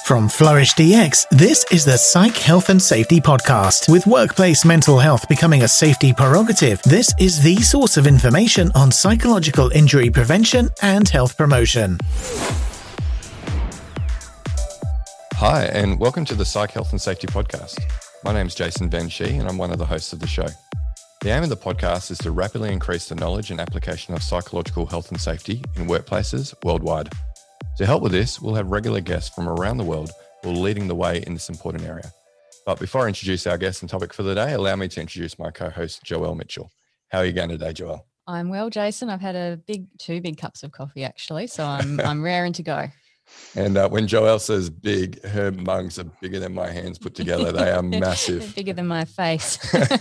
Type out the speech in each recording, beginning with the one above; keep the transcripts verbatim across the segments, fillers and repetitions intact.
From Flourish D X, this is the Psych Health and Safety Podcast. With workplace mental health becoming a safety prerogative, this is the source of information on psychological injury prevention and health promotion. Hi, and welcome to the Psych Health and Safety Podcast. My name is Jason Van Schie, and I'm one of the hosts of the show. The aim of the podcast is to rapidly increase the knowledge and application of psychological health and safety in workplaces worldwide. To help with this, we'll have regular guests from around the world who are leading the way in this important area. But before I introduce our guest and topic for the day, allow me to introduce my co-host, Joelle Mitchell. How are you going today, Joelle? I'm well, Jason. I've had a big, two big cups of coffee actually, so I'm I'm raring to go. And uh, when Joelle says big, her mugs are bigger than my hands put together. They are massive. Bigger than my face.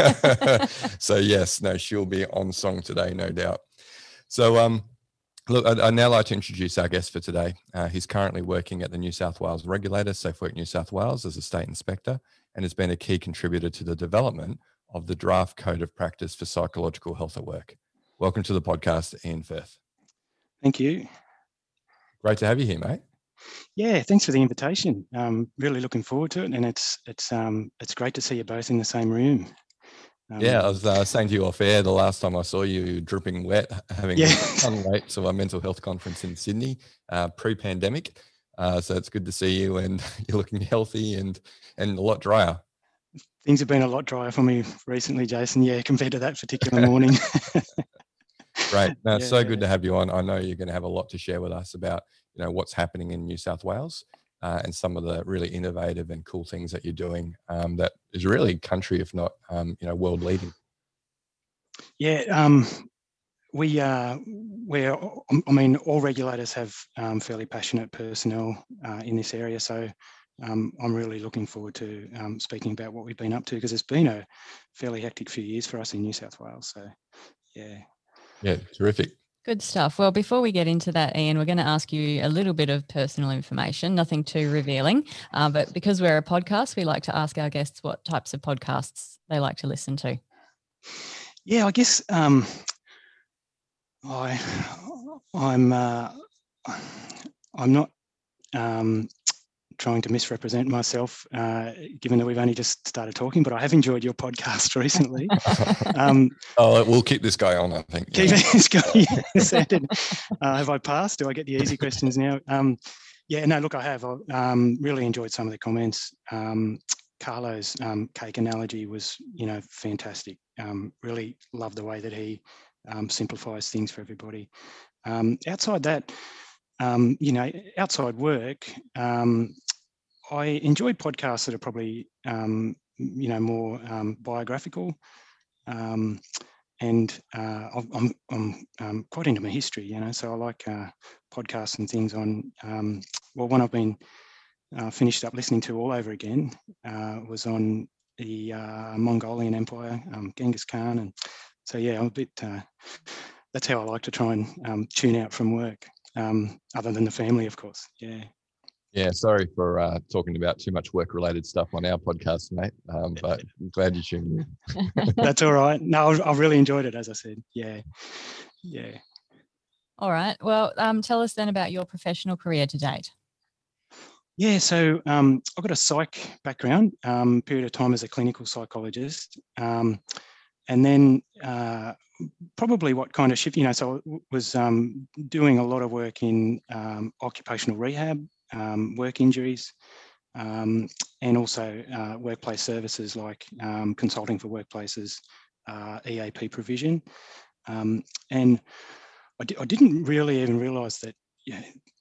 So yes, no, she'll be on song today, no doubt. So um, look, I'd, I'd now like to introduce our guest for today. Uh, he's currently working at the New South Wales regulator, SafeWork New South Wales, as a state inspector, and has been a key contributor to the development of the draft code of practice for psychological health at work. Welcome to the podcast, Ian Firth. Thank you. Great to have you here, mate. Yeah, thanks for the invitation. Um, really looking forward to it, and it's it's um it's great to see you both in the same room. Um, yeah, I was uh, saying to you off air the last time I saw you, dripping wet, having yeah. come late to our mental health conference in Sydney, uh, pre-pandemic. Uh, so it's good to see you, and you're looking healthy and and a lot drier. Things have been a lot drier for me recently, Jason. Yeah, compared to that particular morning. Great. No, it's yeah. so good to have you on. I know you're going to have a lot to share with us about, you know, what's happening in New South Wales uh, and some of the really innovative and cool things that you're doing um, that is really country, if not, um, you know, world leading. Yeah, um, we uh, we're, I mean, all regulators have um, fairly passionate personnel uh, in this area. So um, I'm really looking forward to um, speaking about what we've been up to, because it's been a fairly hectic few years for us in New South Wales. So, yeah. Yeah, terrific. Good stuff. Well, before we get into that, Ian, we're going to ask you a little bit of personal information, nothing too revealing, uh, but because we're a podcast, we like to ask our guests what types of podcasts they like to listen to. Yeah, I guess um, I, I'm uh, I'm not um, trying to misrepresent myself, uh, given that we've only just started talking, but I have enjoyed your podcast recently. Um, oh, we'll keep this guy on, I think. Keep yeah. this guy. Yes, uh, have I passed? Do I get the easy questions now? Um, yeah, no, look, I have. I um, really enjoyed some of the comments. Um, Carlo's um, cake analogy was, you know, fantastic. Um, really love the way that he um, simplifies things for everybody. Um, outside that, um, you know, outside work, um, I enjoy podcasts that are probably, um, you know, more um, biographical. Um, and uh, I'm, I'm um, quite into my history, you know, so I like uh, podcasts and things on, um, well, one I've been uh, finished up listening to all over again uh, was on the uh, Mongolian Empire, um, Genghis Khan. And so, yeah, I'm a bit, uh, that's how I like to try and um, tune out from work, um, other than the family, of course, yeah. Yeah, sorry for uh, talking about too much work-related stuff on our podcast, mate, um, but I'm glad you tuned in. That's all right. No, I've really enjoyed it, as I said. Yeah, yeah. All right. Well, um, tell us then about your professional career to date. Yeah, so um, I've got a psych background, um, period of time as a clinical psychologist, um, and then uh, probably what kind of shift, you know, so I was um, doing a lot of work in um, occupational rehab, Um, work injuries, um, and also uh, workplace services like um, consulting for workplaces, uh, E A P provision. Um, and I, di- I didn't really even realise that yeah,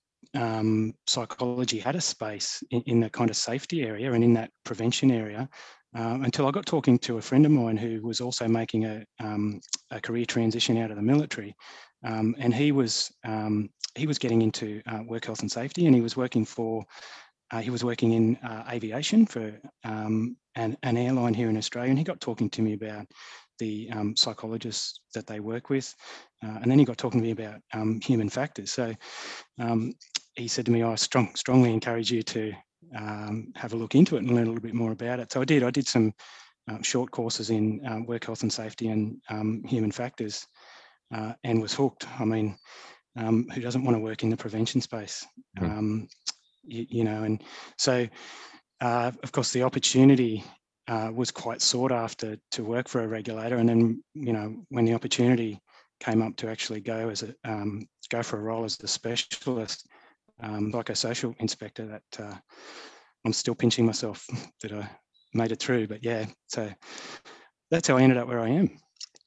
um, psychology had a space in, in the kind of safety area and in that prevention area um, until I got talking to a friend of mine who was also making a, um, a career transition out of the military. Um, and he was um, he was getting into uh, work health and safety, and he was working for uh, he was working in uh, aviation for um, an, an airline here in Australia. And he got talking to me about the um, psychologists that they work with, uh, and then he got talking to me about um, human factors. So um, he said to me, "I strong, strongly encourage you to um, have a look into it and learn a little bit more about it." So I did. I did some uh, short courses in um, work health and safety and um, human factors. Uh, and was hooked. I mean, um, who doesn't want to work in the prevention space? Um, you, you know, and so uh, of course the opportunity uh, was quite sought after to work for a regulator, and then you know when the opportunity came up to actually go as a um, go for a role as the specialist um, psychosocial inspector, that uh, I'm still pinching myself that I made it through. But yeah, so that's how I ended up where I am.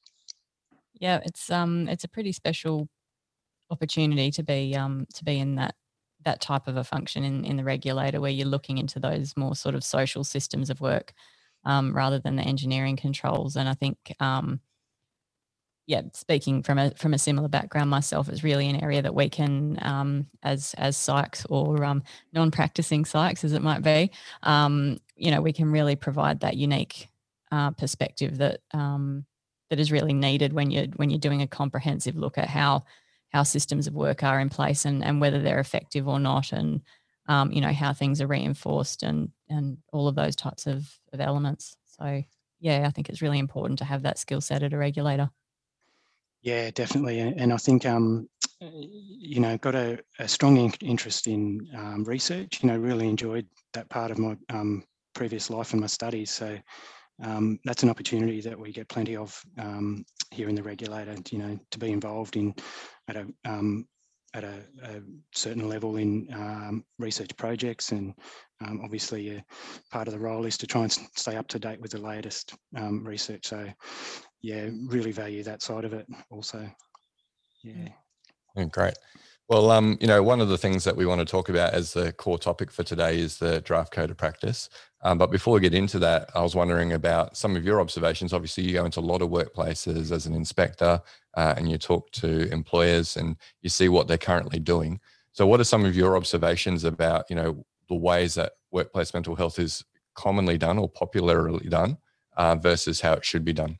Yeah, it's um it's a pretty special opportunity to be um to be in that that type of a function in in the regulator, where you're looking into those more sort of social systems of work um, rather than the engineering controls. And I think um, yeah, speaking from a from a similar background myself, it's really an area that we can, um, as as psychs or um, non-practicing psychs, as it might be, um, you know, we can really provide that unique uh, perspective that um, that is really needed when you're when you're doing a comprehensive look at how how systems of work are in place, and and whether they're effective or not, and um, you know, how things are reinforced, and and all of those types of, of elements. So yeah, I think it's really important to have that skill set at a regulator. Yeah, definitely. And I think, um, you know, got a, a strong in- interest in um, research, you know, really enjoyed that part of my um, previous life and my studies. So um, that's an opportunity that we get plenty of um, here in the regulator, you know, to be involved in at a, um, at a, a certain level in um, research projects. And um, obviously uh, part of the role is to try and stay up to date with the latest um, research. So yeah, really value that side of it also. Yeah. Yeah, great. Well, um, you know, one of the things that we want to talk about as the core topic for today is the draft code of practice. Um, but before we get into that, I was wondering about some of your observations. Obviously, you go into a lot of workplaces as an inspector uh, and you talk to employers and you see what they're currently doing. So what are some of your observations about, you know, the ways that workplace mental health is commonly done or popularly done uh, versus how it should be done?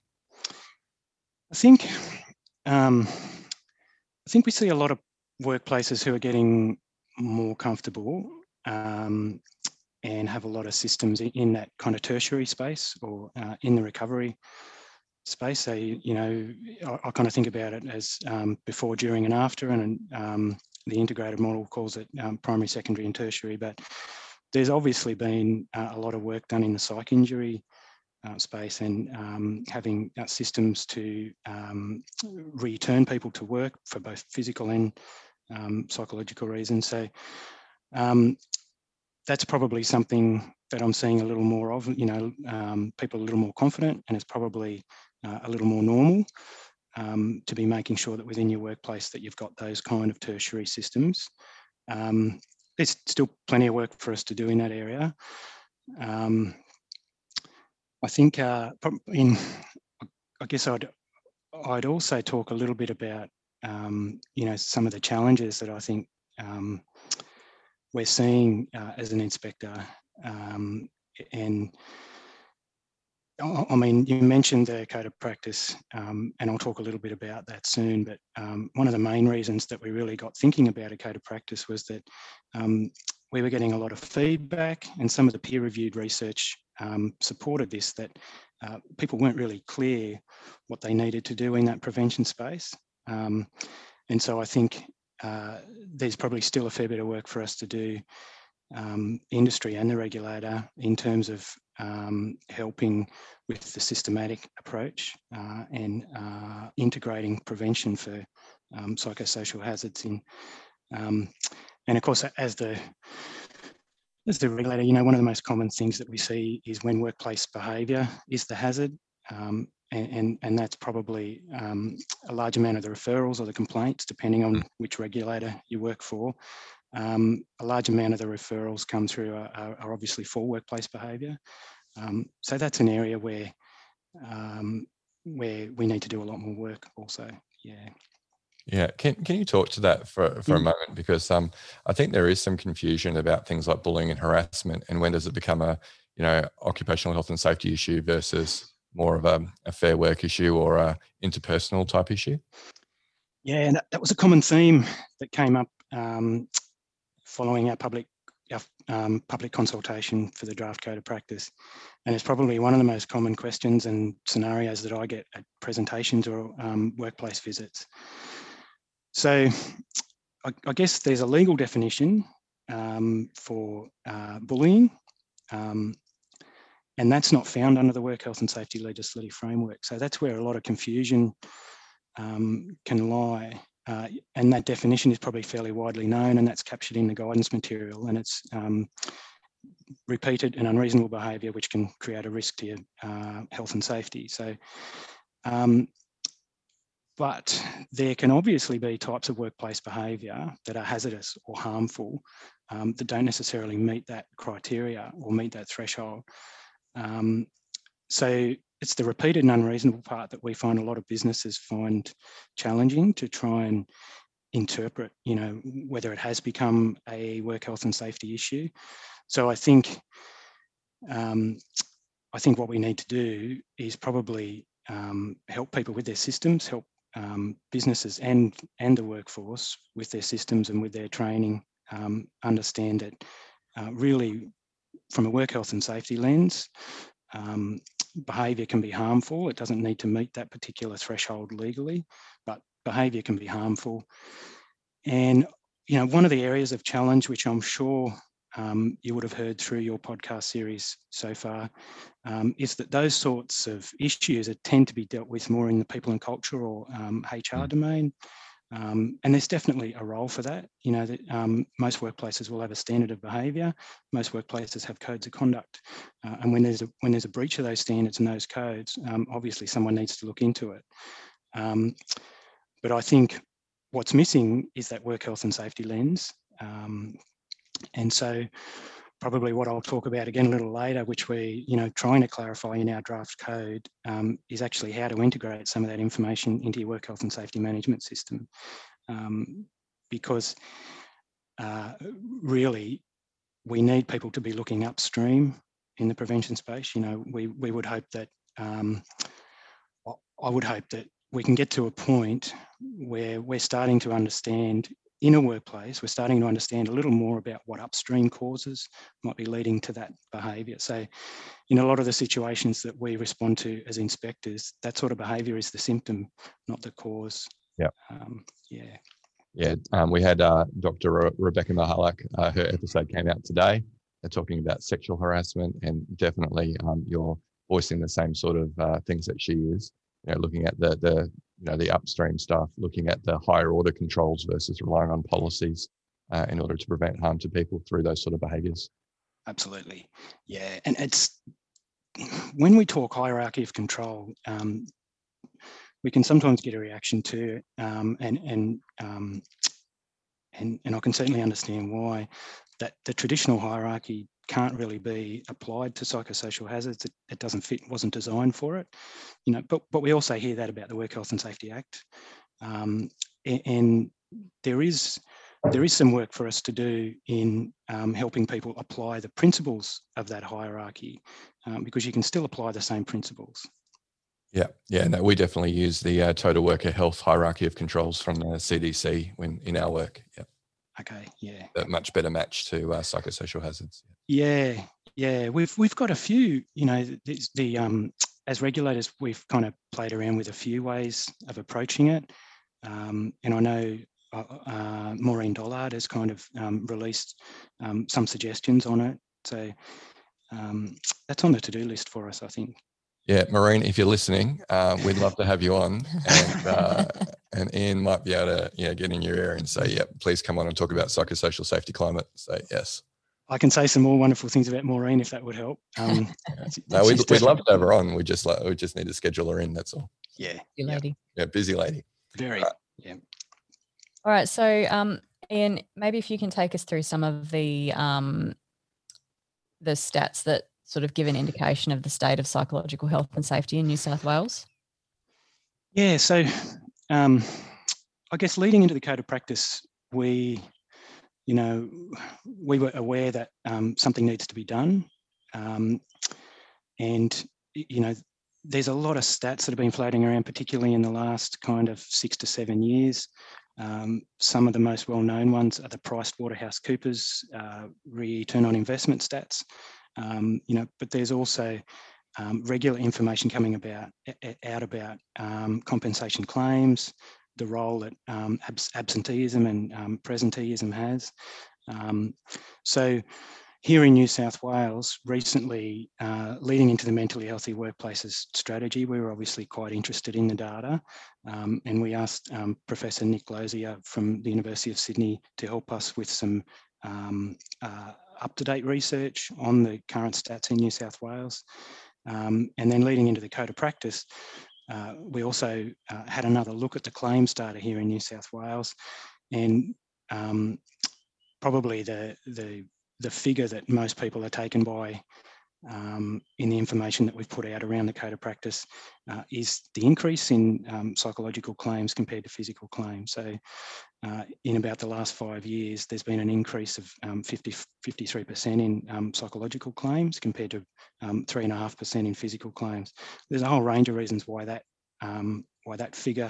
I think, um, I think we see a lot of workplaces who are getting more comfortable um, and have a lot of systems in that kind of tertiary space or uh, in the recovery space. So, you know, I, I kind of think about it as um, before, during and after, and um, the integrated model calls it um, primary, secondary and tertiary. But there's obviously been uh, a lot of work done in the psych injury Uh, space and um, having uh, systems to um, return people to work for both physical and um, psychological reasons. So um, that's probably something that I'm seeing a little more of, you know, um, people are a little more confident, and it's probably uh, a little more normal um, to be making sure that within your workplace that you've got those kind of tertiary systems. Um, there's still plenty of work for us to do in that area. Um, I think uh, in, I guess I'd, I'd also talk a little bit about, um, you know, some of the challenges that I think um, we're seeing uh, as an inspector. Um, and I mean, you mentioned the code of practice, um, and I'll talk a little bit about that soon, but um, one of the main reasons that we really got thinking about a code of practice was that um, we were getting a lot of feedback, and some of the peer-reviewed research um, supported this, that uh, people weren't really clear what they needed to do in that prevention space. Um, and so I think uh, there's probably still a fair bit of work for us to do, um, industry and the regulator, in terms of um, helping with the systematic approach uh, and uh, integrating prevention for um, psychosocial hazards in. Um, and of course, as the as the regulator, you know, one of the most common things that we see is when workplace behaviour is the hazard, um, and, and and that's probably um, a large amount of the referrals or the complaints, depending on which regulator you work for. Um, a large amount of the referrals come through are, are obviously for workplace behaviour. Um, so that's an area where um, where we need to do a lot more work also. Yeah. Yeah, can can you talk to that for, for a moment? Because um, I think there is some confusion about things like bullying and harassment, and when does it become a, you know, occupational health and safety issue versus more of a, a fair work issue or a interpersonal type issue? Yeah, and that, that was a common theme that came up um, following our public our, um, public consultation for the draft code of practice, and it's probably one of the most common questions and scenarios that I get at presentations or um, workplace visits. So I, I guess there's a legal definition um, for uh, bullying, um, and that's not found under the Work Health and Safety Legislative Framework. So that's where a lot of confusion um, can lie. Uh, and that definition is probably fairly widely known, and that's captured in the guidance material, and it's um, repeated and unreasonable behaviour which can create a risk to your uh, health and safety. So, um, but there can obviously be types of workplace behaviour that are hazardous or harmful um, that don't necessarily meet that criteria or meet that threshold. Um, so it's the repeated and unreasonable part that we find a lot of businesses find challenging to try and interpret, you know, whether it has become a work health and safety issue. So I think, um, I think what we need to do is probably um, help people with their systems, help um, businesses and and the workforce with their systems and with their training, um, understand that uh, really from a work health and safety lens, um, behaviour can be harmful. It doesn't need to meet that particular threshold legally, but behaviour can be harmful. And, you know, one of the areas of challenge, which I'm sure um, you would have heard through your podcast series so far, um, is that those sorts of issues are, tend to be dealt with more in the people and culture or um, H R domain. Um, and there's definitely a role for that. You know, that um, most workplaces will have a standard of behaviour. Most workplaces have codes of conduct. Uh, and when there's, a, when there's a breach of those standards and those codes, um, obviously someone needs to look into it. Um, but I think what's missing is that work health and safety lens. Um, and so probably what I'll talk about again a little later, which we, you know, trying to clarify in our draft code, um, is actually how to integrate some of that information into your work health and safety management system. Um, because uh, really, we need people to be looking upstream in the prevention space. You know, we, we would hope that, um, I would hope that we can get to a point where we're starting to understand in a workplace, we're starting to understand a little more about what upstream causes might be leading to that behaviour. So in a lot of the situations that we respond to as inspectors, that sort of behaviour is the symptom, not the cause. Yeah. Um, yeah. Yeah. Um, we had uh, Doctor Re- Rebecca Mahalak, uh, her episode came out today. They're talking about sexual harassment, and definitely um, you're voicing the same sort of uh, things that she is. You know, looking at the the you know the upstream stuff, looking at the higher order controls versus relying on policies uh, in order to prevent harm to people through those sort of behaviours. Absolutely, yeah. And it's when we talk hierarchy of control, um, we can sometimes get a reaction to, um, and and um, and and I can certainly understand why that the traditional hierarchy can't really be applied to psychosocial hazards. It, it doesn't fit, wasn't designed for it, you know. But but we also hear that about the Work Health and Safety Act, um, and, and there is there is some work for us to do in um, helping people apply the principles of that hierarchy, um, because you can still apply the same principles. Yeah, yeah. No, we definitely use the uh, total worker health hierarchy of controls from the C D C when in our work. Yeah. Okay. Yeah. A much better match to uh, psychosocial hazards. Yeah, yeah, we've we've got a few, you know, the, the um, as regulators, we've kind of played around with a few ways of approaching it, um, and I know uh, uh, Maureen Dollard has kind of um, released um, some suggestions on it, so um, that's on the to-do list for us, I think. Yeah, Maureen, if you're listening, uh, we'd love to have you on, and uh, and Ian might be able to, you know, get in your ear and say, yeah, please come on and talk about psychosocial safety climate. So yes. I can say some more wonderful things about Maureen if that would help. Um, no, we'd, we'd love to have her on. We just like we just need to schedule her in. That's all. Yeah, busy lady. Yeah, busy lady. Very. Right. Yeah. All right. So, um, Ian, maybe if you can take us through some of the um, the stats that sort of give an indication of the state of psychological health and safety in New South Wales. Yeah. So, um, I guess leading into the code of practice, we. You know, we were aware that um, something needs to be done. Um, and, you know, there's a lot of stats that have been floating around, particularly in the last kind of six to seven years. Um, some of the most well-known ones are the PricewaterhouseCoopers uh, return on investment stats. Um, you know, but there's also um, regular information coming about out about um, compensation claims, the role that um, abs- absenteeism and um, presenteeism has. Um, so here in New South Wales, recently, uh, leading into the Mentally Healthy Workplaces strategy, we were obviously quite interested in the data, um, and we asked um, Professor Nick Lozier from the University of Sydney to help us with some um, uh, up-to-date research on the current stats in New South Wales. Um, and then leading into the Code of Practice, uh, we also uh, had another look at the claims data here in New South Wales, and um, probably the, the the figure that most people are taken by um, in the information that we've put out around the Code of Practice uh, is the increase in um, psychological claims compared to physical claims. So uh, in about the last five years, there's been an increase of um, fifty, fifty-three percent in um, psychological claims compared to um, three and a half percent in physical claims. There's a whole range of reasons why that, um, why that figure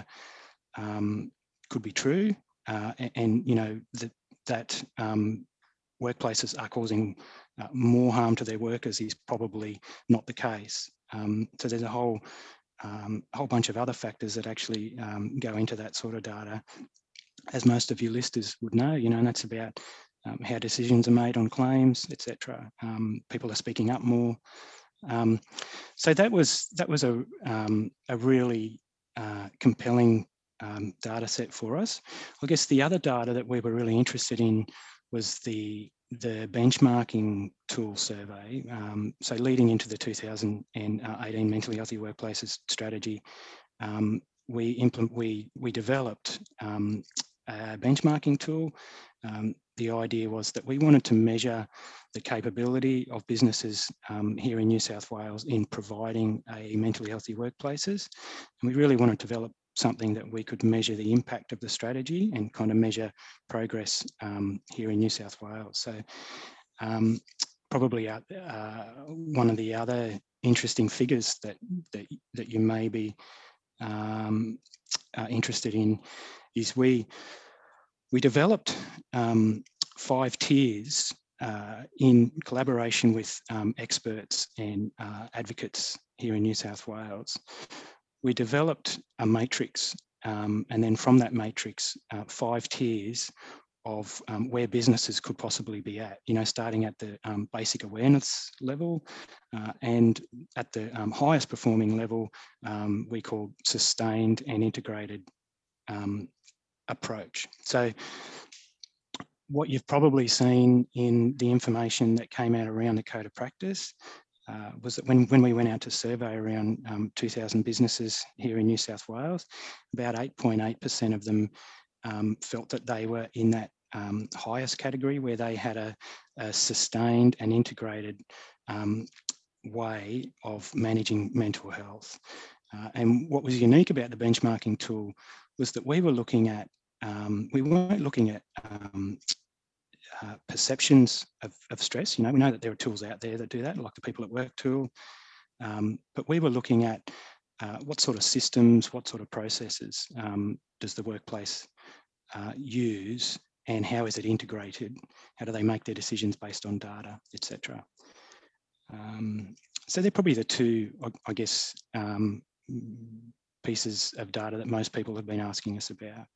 um, could be true. Uh, and, and, you know, the, that um, workplaces are causing uh, more harm to their workers is probably not the case. Um, so there's a whole um, whole bunch of other factors that actually um, go into that sort of data, as most of your listeners would know, you know, and that's about um, how decisions are made on claims, et cetera. Um, people are speaking up more. Um, so that was that was a um, a really uh, compelling um, data set for us. I guess the other data that we were really interested in was the the benchmarking tool survey. Um, so leading into the two thousand eighteen Mentally Healthy Workplaces strategy, um, we implement we we developed um, a benchmarking tool. Um, the idea was that we wanted to measure the capability of businesses um, here in New South Wales in providing a mentally healthy workplaces, and we really wanted to develop something that we could measure the impact of the strategy and kind of measure progress um, here in New South Wales. So um, probably uh, uh, one of the other interesting figures that that, that you may be um, uh, interested in is we we developed um, five tiers uh, in collaboration with um, experts and uh, advocates here in New South Wales. We developed a matrix, um, and then from that matrix, uh, five tiers of um, where businesses could possibly be at, you know, starting at the um, basic awareness level uh, and at the um, highest performing level, um, we call sustained and integrated um, approach. So what you've probably seen in the information that came out around the Code of Practice Uh, was that when, when we went out to survey around um, two thousand businesses here in New South Wales, about eight point eight percent of them um, felt that they were in that um, highest category where they had a, a sustained and integrated um, way of managing mental health. Uh, and what was unique about the benchmarking tool was that we were looking at, um, we weren't looking at um, Uh, perceptions of, of stress. You know, we know that there are tools out there that do that, like the People at Work tool. Um, but we were looking at uh, what sort of systems, what sort of processes um, does the workplace uh, use, and how is it integrated? How do they make their decisions based on data, et cetera. Um, so they're probably the two, I, I guess, um, pieces of data that most people have been asking us about.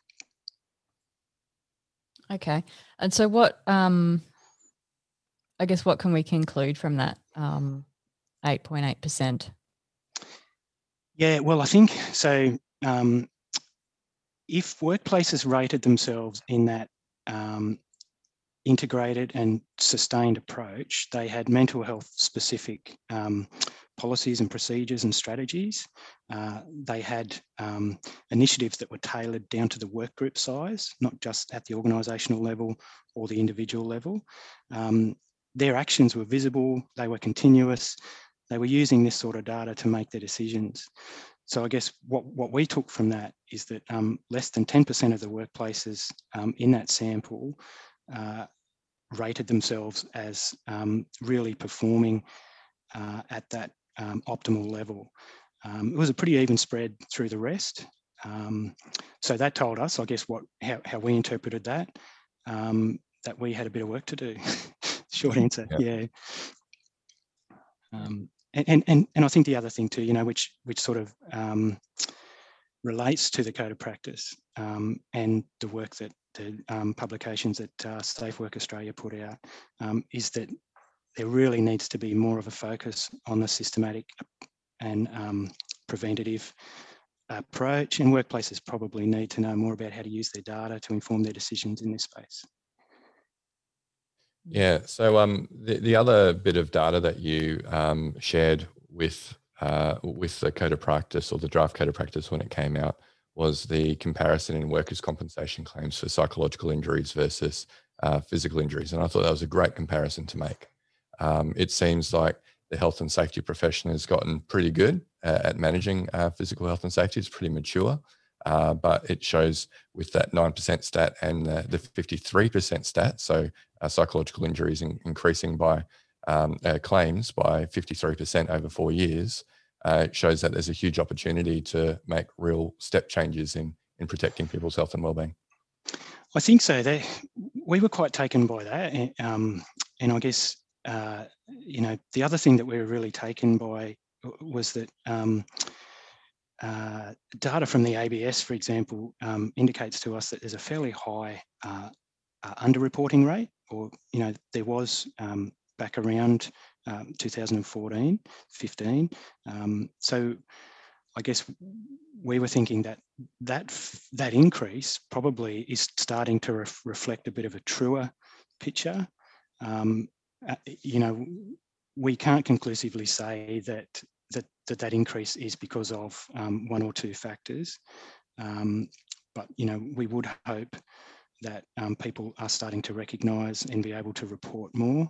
Okay. And so what, um, I guess, what can we conclude from that um, eight point eight percent? Yeah, well, I think so. Um, if workplaces rated themselves in that um, integrated and sustained approach, they had mental health specific um, policies and procedures and strategies. Uh, they had um, initiatives that were tailored down to the work group size, not just at the organisational level or the individual level. Um, their actions were visible, they were continuous, they were using this sort of data to make their decisions. So I guess what, what we took from that is that um, less than ten percent of the workplaces um, in that sample uh, rated themselves as um, really performing uh, at that um, optimal level. Um, it was a pretty even spread through the rest. Um, so that told us, I guess, what how, how we interpreted that, um, that we had a bit of work to do. Short answer, yeah. yeah. Um, and, and, and I think the other thing too, you know, which, which sort of um, relates to the Code of Practice um, and the work that the um, publications that uh, Safe Work Australia put out, um, is that there really needs to be more of a focus on the systematic and um, preventative approach, and workplaces probably need to know more about how to use their data to inform their decisions in this space. Yeah, so um, the, the other bit of data that you um, shared with uh, with the Code of Practice, or the draft Code of Practice when it came out, was the comparison in workers' compensation claims for psychological injuries versus uh, physical injuries. And I thought that was a great comparison to make. Um, it seems like the health and safety profession has gotten pretty good uh, at managing uh, physical health and safety. It's pretty mature, uh, but it shows with that nine percent stat and the, the fifty-three percent stat, so uh, psychological injuries in, increasing by um, uh, claims by fifty-three percent over four years, uh, it shows that there's a huge opportunity to make real step changes in, in protecting people's health and wellbeing. I think so. They, we were quite taken by that. And, um, and I guess, uh, you know, the other thing that we were really taken by was that um, uh, data from the A B S, for example, um, indicates to us that there's a fairly high uh, uh, underreporting rate, or, you know, there was um, back around um, two thousand fourteen, fifteen. Um, so I guess we were thinking that that that increase probably is starting to ref reflect a bit of a truer picture. Um, uh, you know, we can't conclusively say that that that, that increase is because of um, one or two factors, um, but you know, we would hope that um, people are starting to recognise and be able to report more,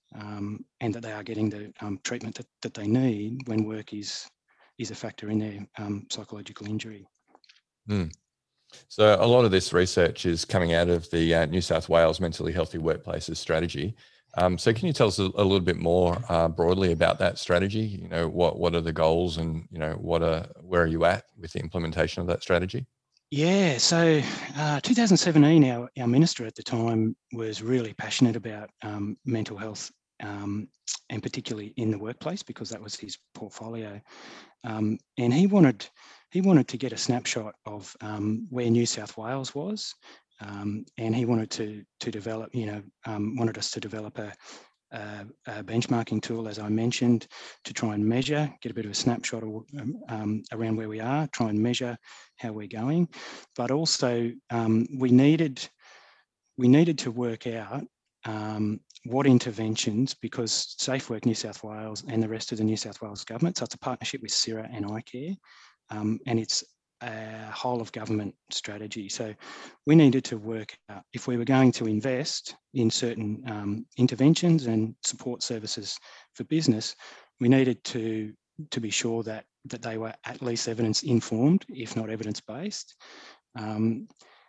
um, and that they are getting the um, treatment that, that they need when work is is a factor in their um, psychological injury. Mm. So a lot of this research is coming out of the uh, New South Wales Mentally Healthy Workplaces strategy. Um, so can you tell us a, a little bit more uh, broadly about that strategy? You know, what what are the goals, and you know, what are where are you at with the implementation of that strategy? Yeah, so uh, two thousand seventeen, our, our minister at the time was really passionate about um, mental health, um, and particularly in the workplace, because that was his portfolio. Um, and he wanted he wanted to get a snapshot of um, where New South Wales was, um, and he wanted to to develop, you know, um, wanted us to develop a, a, a benchmarking tool, as I mentioned, to try and measure, get a bit of a snapshot of, um, around where we are, try and measure how we're going, but also um, we needed we needed to work out um, what interventions, because Safe Work New South Wales and the rest of the New South Wales government, so it's a partnership with C I R A and I CARE, um, and it's a whole of government strategy. So we needed to work out if we were going to invest in certain um, interventions and support services for business, we needed to, to be sure that, that they were at least evidence informed, if not evidence based, um,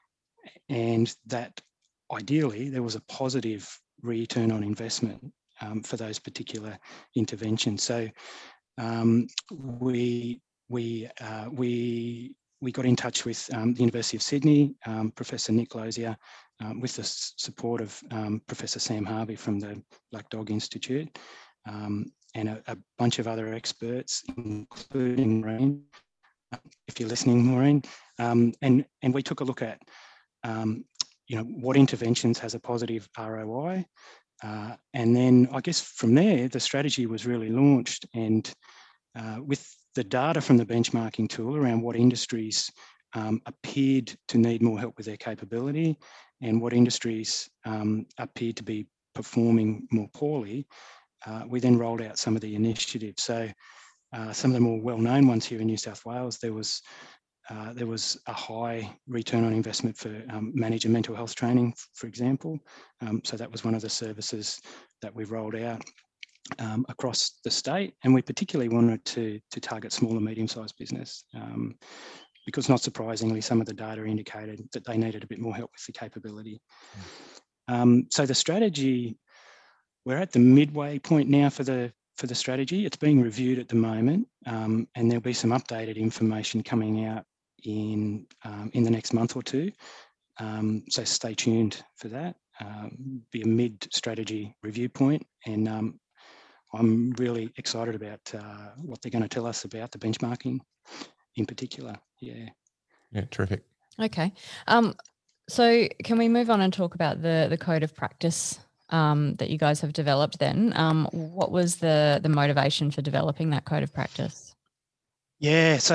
and that ideally there was a positive return on investment um, for those particular interventions. So um, we we uh, we we got in touch with um, the University of Sydney, um, Professor Nick Lozier, um, with the support of um, Professor Sam Harvey from the Black Dog Institute, um, and a, a bunch of other experts, including Maureen, if you're listening, Maureen, um, and and we took a look at um, you know, what interventions has a positive R O I. Uh, and then I guess from there, the strategy was really launched, and uh, with the data from the benchmarking tool around what industries um, appeared to need more help with their capability and what industries um, appeared to be performing more poorly, uh, we then rolled out some of the initiatives. So uh, some of the more well-known ones here in New South Wales, there was Uh, there was a high return on investment for um, manager mental health training, for example. Um, so that was one of the services that we rolled out um, across the state. And we particularly wanted to, to target small and medium-sized business um, because, not surprisingly, some of the data indicated that they needed a bit more help with the capability. Um, so the strategy, we're at the midway point now for the for the strategy. It's being reviewed at the moment, um, and there'll be some updated information coming out in um, in the next month or two. Um, so stay tuned for that. Um, be a mid-strategy review point, and um, I'm really excited about uh, what they're going to tell us about the benchmarking in particular. Yeah. Yeah, terrific. Okay. Um, So can we move on and talk about the, the code of practice um, that you guys have developed then? Um, what was the, the motivation for developing that code of practice? Yeah, so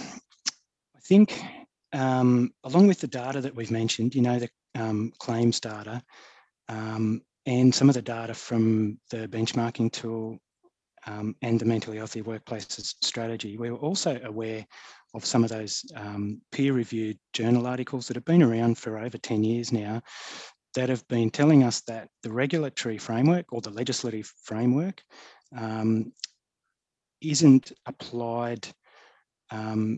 I think um, along with the data that we've mentioned, you know, the um, claims data um, and some of the data from the benchmarking tool um, and the Mentally Healthy Workplaces strategy, we were also aware of some of those um, peer-reviewed journal articles that have been around for over ten years now that have been telling us that the regulatory framework or the legislative framework um, isn't applied um,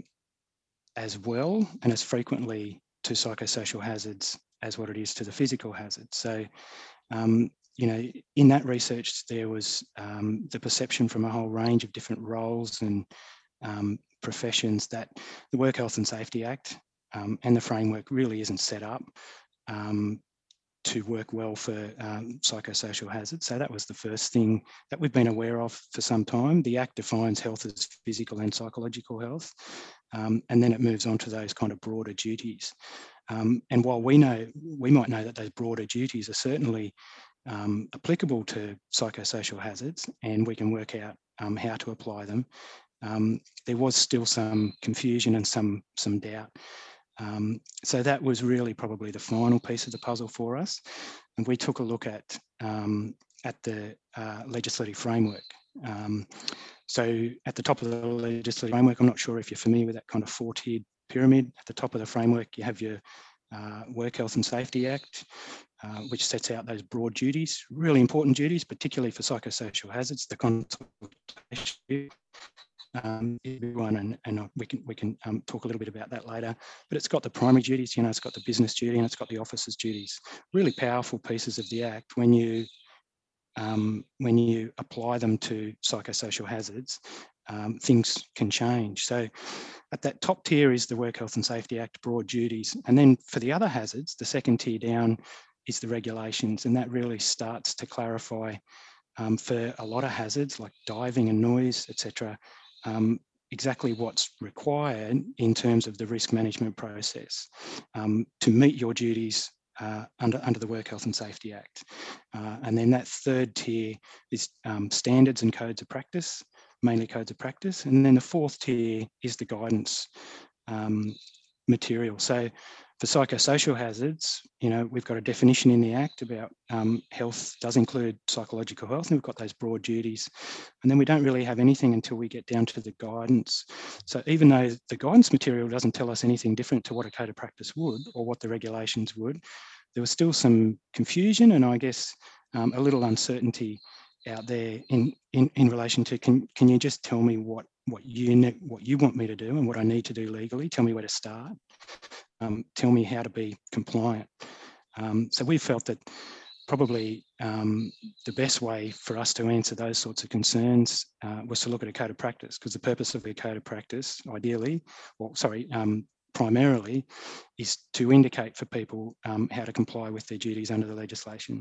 as well and as frequently to psychosocial hazards as what it is to the physical hazards. So, um, you know, in that research, there was um, the perception from a whole range of different roles and um, professions that the Work Health and Safety Act um, and the framework really isn't set up um, to work well for um, psychosocial hazards. So that was the first thing that we've been aware of for some time. The Act defines health as physical and psychological health, um, and then it moves on to those kind of broader duties. Um, and while we know, we might know that those broader duties are certainly um, applicable to psychosocial hazards, and we can work out um, how to apply them, um, there was still some confusion and some, some doubt. Um, so that was really probably the final piece of the puzzle for us. And we took a look at, um, at the uh, legislative framework. Um, so at the top of the legislative framework, I'm not sure if you're familiar with that kind of four-tiered pyramid. At the top of the framework, you have your uh, Work Health and Safety Act, uh, which sets out those broad duties, really important duties, particularly for psychosocial hazards, the consultation. Um, everyone, and, and we can we can um, talk a little bit about that later. But it's got the primary duties, you know, it's got the business duty, and it's got the officer's duties. Really powerful pieces of the Act when you um, when you apply them to psychosocial hazards. Um, things can change. So, at that top tier is the Work Health and Safety Act broad duties, and then for the other hazards, the second tier down is the regulations, and that really starts to clarify um, for a lot of hazards like diving and noise, et cetera. Um, exactly what's required in terms of the risk management process um, to meet your duties uh, under, under the Work Health and Safety Act. Uh, and then that third tier is um, standards and codes of practice, mainly codes of practice. And then the fourth tier is the guidance um, material. So for psychosocial hazards, you know, we've got a definition in the Act about um, health does include psychological health, and we've got those broad duties. And then we don't really have anything until we get down to the guidance. So even though the guidance material doesn't tell us anything different to what a code of practice would or what the regulations would, there was still some confusion and I guess um, a little uncertainty out there in, in, in relation to, can, can you just tell me what, what, you, what you want me to do and what I need to do legally? Tell me where to start. Um, tell me how to be compliant. Um, so we felt that probably um, the best way for us to answer those sorts of concerns uh, was to look at a code of practice, because the purpose of a code of practice, ideally, or sorry, um, primarily, is to indicate for people um, how to comply with their duties under the legislation.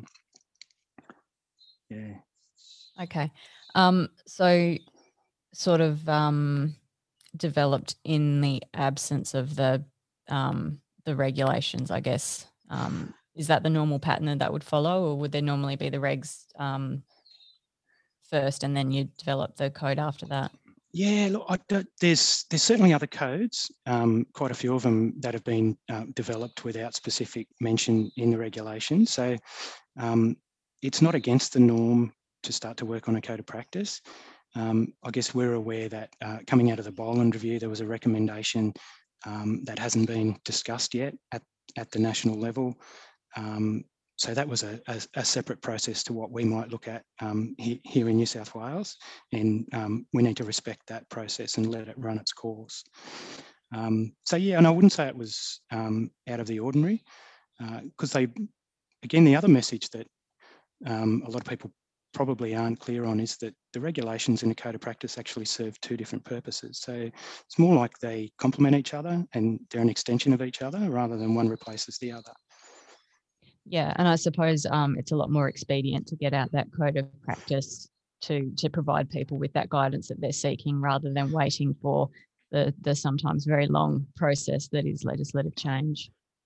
Yeah. Okay. Um, so sort of um, developed in the absence of the um, the regulations, I guess. Um, is that the normal pattern that that would follow, or would there normally be the regs um, first and then you develop the code after that? Yeah, look, I don't, there's there's certainly other codes, um, quite a few of them that have been uh, developed without specific mention in the regulations. So um, it's not against the norm to start to work on a code of practice. Um, I guess we're aware that uh, coming out of the Boland review, there was a recommendation um, that hasn't been discussed yet at, at the national level. Um, so that was a, a, a separate process to what we might look at um, he, here in New South Wales, and um, we need to respect that process and let it run its course. Um, so yeah, and I wouldn't say it was um, out of the ordinary, because uh, they, again, the other message that um, a lot of people probably aren't clear on is that the regulations in a code of practice actually serve two different purposes. So it's more like they complement each other and they're an extension of each other rather than one replaces the other. Yeah, and I suppose um, it's a lot more expedient to get out that code of practice to to provide people with that guidance that they're seeking, rather than waiting for the the sometimes very long process that is legislative change.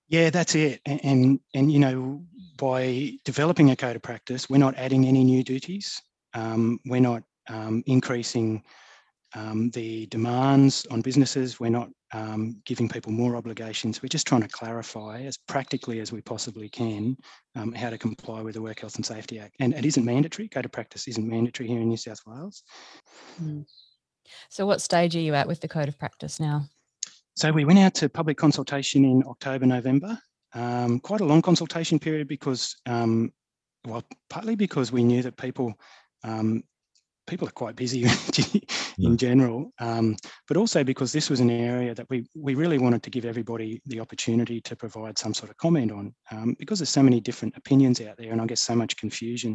Yeah, that's it. And, and, and, you know, by developing a code of practice, we're not adding any new duties. Um, we're not um, increasing um, the demands on businesses. We're not um, giving people more obligations. We're just trying to clarify as practically as we possibly can um, how to comply with the Work Health and Safety Act. And it isn't mandatory. Code of practice isn't mandatory here in New South Wales. Mm. So what stage are you at with the code of practice now? So we went out to public consultation in October, November. Um, quite a long consultation period because, um, well, partly because we knew that people um, people are quite busy in general, um, but also because this was an area that we we really wanted to give everybody the opportunity to provide some sort of comment on, um, because there's so many different opinions out there, and I guess so much confusion.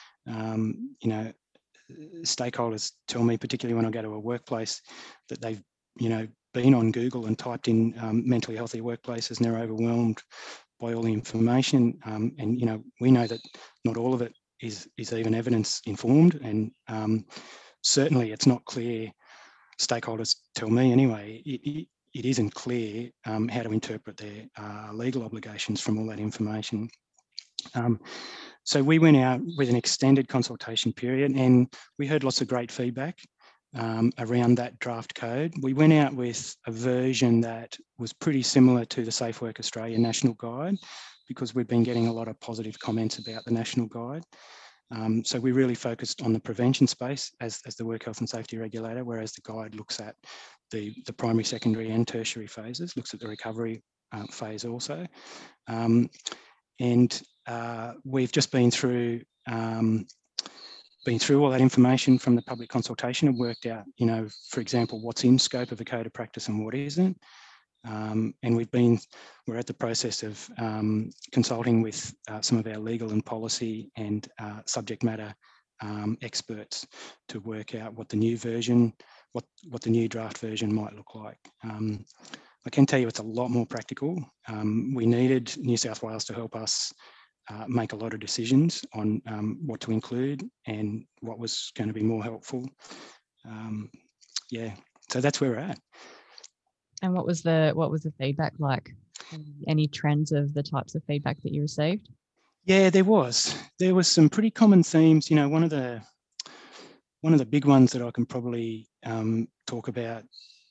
Um, you know, stakeholders tell me, particularly when I go to a workplace, that they've you know been on Google and typed in um, mentally healthy workplaces, and they're overwhelmed by all the information. Um, and you know, we know that not all of it is is even evidence informed, and um, certainly it's not clear. Stakeholders tell me anyway, it, it, it isn't clear um, how to interpret their uh, legal obligations from all that information. Um, so we went out with an extended consultation period, and we heard lots of great feedback um, around that draft code. We went out with a version that was pretty similar to the Safe Work Australia National Guide, because we've been getting a lot of positive comments about the National Guide. Um, so we really focused on the prevention space as, as the Work Health and Safety Regulator, whereas the guide looks at the, the primary, secondary and tertiary phases, looks at the recovery uh, phase also. Um, and uh, we've just been through um, been through all that information from the public consultation and worked out, you know, for example, what's in scope of a code of practice and what isn't. Um, and we've been, we're at the process of um, consulting with uh, some of our legal and policy and uh, subject matter um, experts to work out what the new version, what, what the new draft version might look like. Um, I can tell you it's a lot more practical. Um, we needed New South Wales to help us uh, make a lot of decisions on um, what to include and what was going to be more helpful. Um, yeah, so that's where we're at. And what was the what was the feedback like? Any trends of the types of feedback that you received? Yeah, there was. There was some pretty common themes. You know, one of the one of the big ones that I can probably um, talk about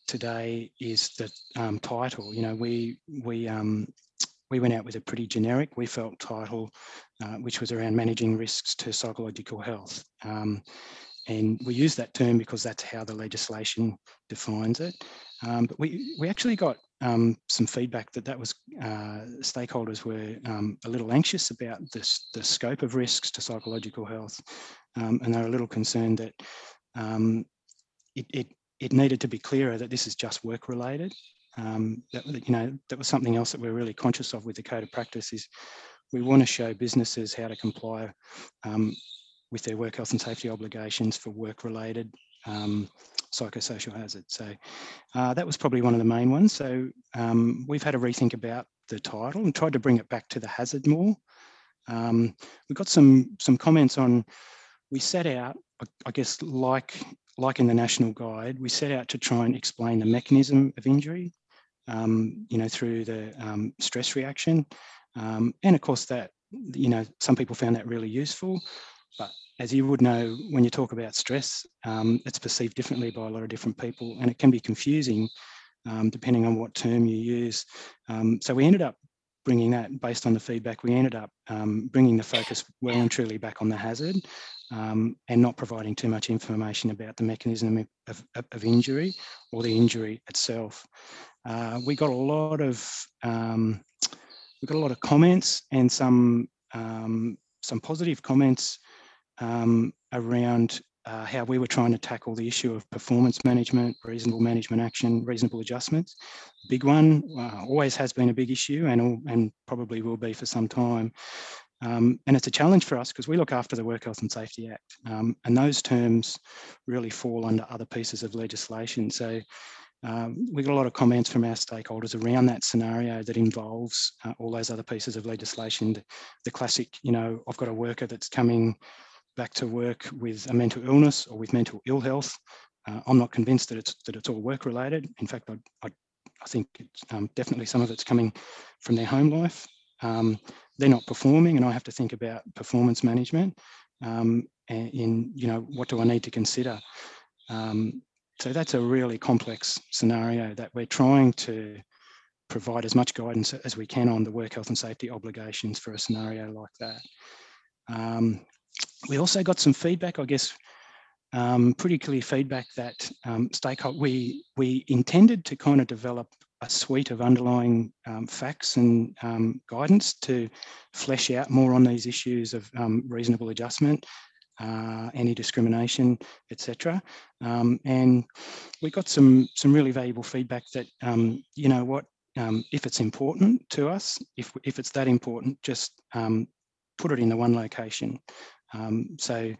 today is the um, title. You know, we we um, we went out with a pretty generic, we felt, title, uh, which was around managing risks to psychological health. Um, and we use that term because that's how the legislation defines it. Um, but we, we actually got um, some feedback that that was, uh, stakeholders were um, a little anxious about this, the scope of risks to psychological health. Um, and they're a little concerned that um, it, it, it needed to be clearer that this is just work related. Um, that, you know, that was something else that we're really conscious of with the code of practice is we want to show businesses how to comply um, with their work health and safety obligations for work related um, psychosocial hazards. So uh, that was probably one of the main ones. So um, we've had a rethink about the title and tried to bring it back to the hazard more. Um, we got some some comments on, we set out, I guess, like, like in the National Guide, we set out to try and explain the mechanism of injury, um, you know, through the um, stress reaction. Um, and of course that, you know, some people found that really useful. But as you would know, when you talk about stress, um, it's perceived differently by a lot of different people, and it can be confusing um, depending on what term you use. Um, so we ended up bringing that, based on the feedback, we ended up um, bringing the focus well and truly back on the hazard um, and not providing too much information about the mechanism of, of, of injury or the injury itself. Uh, we got a lot of um, we got a lot of comments and some um, some positive comments Um, around uh, how we were trying to tackle the issue of performance management, reasonable management action, reasonable adjustments. Big one, uh, always has been a big issue and, and probably will be for some time. Um, and it's a challenge for us because we look after the Work Health and Safety Act, um, and those terms really fall under other pieces of legislation. So um, we got a lot of comments from our stakeholders around that scenario that involves uh, all those other pieces of legislation. The, the classic, you know, I've got a worker that's coming back to work with a mental illness or with mental ill health. Uh, I'm not convinced that it's that it's all work related. In fact, I'd, I'd I think it's, um, definitely some of it's coming from their home life. Um, they're not performing, and I have to think about performance management. Um, and in, you know, what do I need to consider? Um, so that's a really complex scenario that we're trying to provide as much guidance as we can on the work health and safety obligations for a scenario like that. Um, we also got some feedback, I guess, um, pretty clear feedback that um, stakeholder, we, we intended to kind of develop a suite of underlying um, facts and um, guidance to flesh out more on these issues of um, reasonable adjustment, uh, anti-discrimination, et cetera. Um, and we got some, some really valuable feedback that, um, you know what, um, if it's important to us, if, if it's that important, just um, put it in the one location. Um, so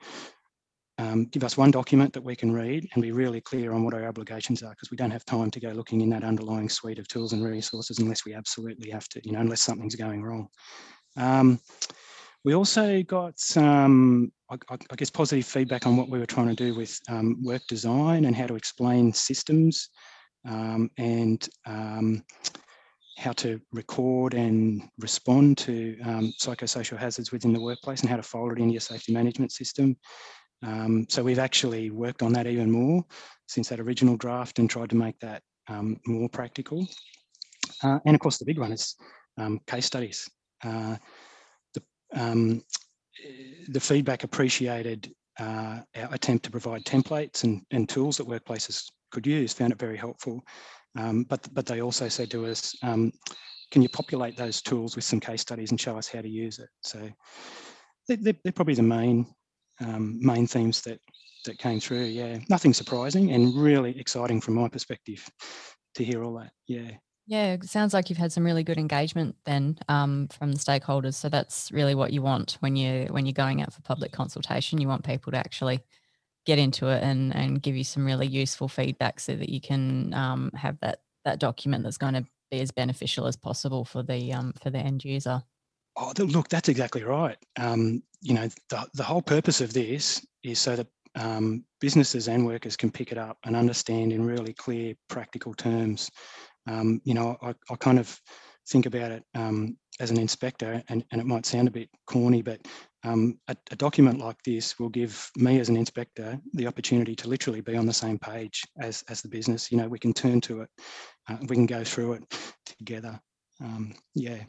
Um, give us one document that we can read and be really clear on what our obligations are, because we don't have time to go looking in that underlying suite of tools and resources unless we absolutely have to, you know, unless something's going wrong. Um, we also got some, I, I guess, positive feedback on what we were trying to do with um, work design and how to explain systems um, and um, how to record and respond to um, psychosocial hazards within the workplace and how to fold it into your safety management system. Um, so we've actually worked on that even more since that original draft and tried to make that um, more practical. Uh, and of course, the big one is um, case studies. Uh, the, um, the feedback appreciated uh, our attempt to provide templates and, and tools that workplaces could use, found it very helpful. Um, but, but they also said to us, um, can you populate those tools with some case studies and show us how to use it? So they're, they're probably the main Um, main themes that that came through. Yeah, nothing surprising and really exciting from my perspective to hear all that. Yeah. Yeah, it sounds like you've had some really good engagement then um, from the stakeholders. So that's really what you want when you when you're going out for public consultation. You want people to actually get into it and and give you some really useful feedback so that you can um, have that that document that's going to be as beneficial as possible for the um, for the end user. Oh, look, that's exactly right. Um, you know, the, the whole purpose of this is so that um, businesses and workers can pick it up and understand in really clear, practical terms. Um, you know, I, I kind of think about it um, as an inspector, and, and it might sound a bit corny, but um, a, a document like this will give me as an inspector the opportunity to literally be on the same page as, as the business. You know, we can turn to it, uh, we can go through it together. Um, yeah.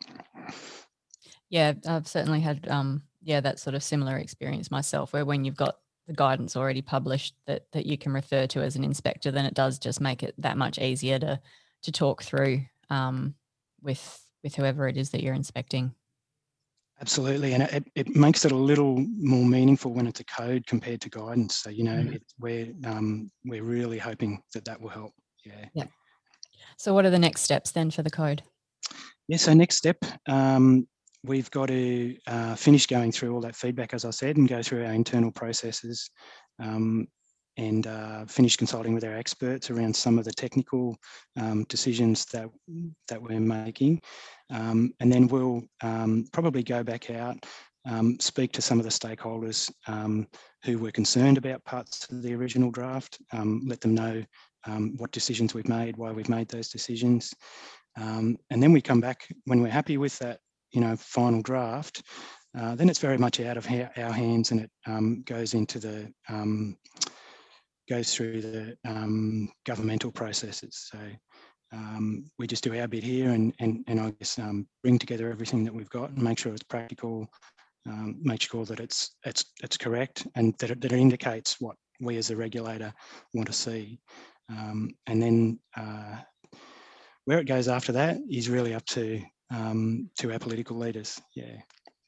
Yeah, I've certainly had, um, yeah, that sort of similar experience myself, where when you've got the guidance already published that that you can refer to as an inspector, then it does just make it that much easier to to talk through um, with with whoever it is that you're inspecting. Absolutely, and it, it makes it a little more meaningful when it's a code compared to guidance. So you know, Mm. it, we're um, we're really hoping that that will help. Yeah. Yeah. So, what are the next steps then for the code? Yeah. So next step, um, we've got to uh, finish going through all that feedback, as I said, and go through our internal processes, um, and uh, finish consulting with our experts around some of the technical um, decisions that that we're making, um, and then we'll um, probably go back out, um, speak to some of the stakeholders um, who were concerned about parts of the original draft, um, let them know um, what decisions we've made, why we've made those decisions. Um, and then we come back when we're happy with that, you know, final draft. Uh, then it's very much out of ha- our hands, and it um, goes into the um, goes through the um, governmental processes. So um, we just do our bit here, and and and I guess um, bring together everything that we've got and make sure it's practical, um, make sure that it's it's it's correct, and that it, that it indicates what we as a regulator want to see, um, and then. Uh, Where it goes after that is really up to um, to our political leaders. Yeah.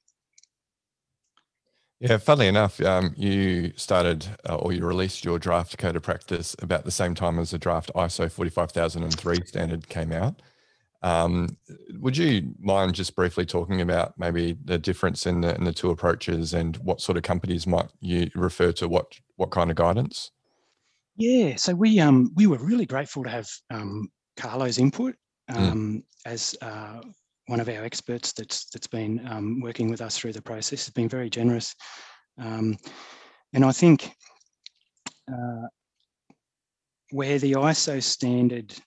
Yeah, funnily enough, um, you started uh, or you released your draft code of practice about the same time as the draft I S O forty-five thousand three standard came out. Um, would you mind just briefly talking about maybe the difference in the, in the two approaches and what sort of companies might you refer to what what kind of guidance? Yeah. So we um we were really grateful to have um, Carlo's input um, Mm. as uh, one of our experts that's that's been um, working with us through the process. Has been very generous, um, and I think uh, where the I S O standard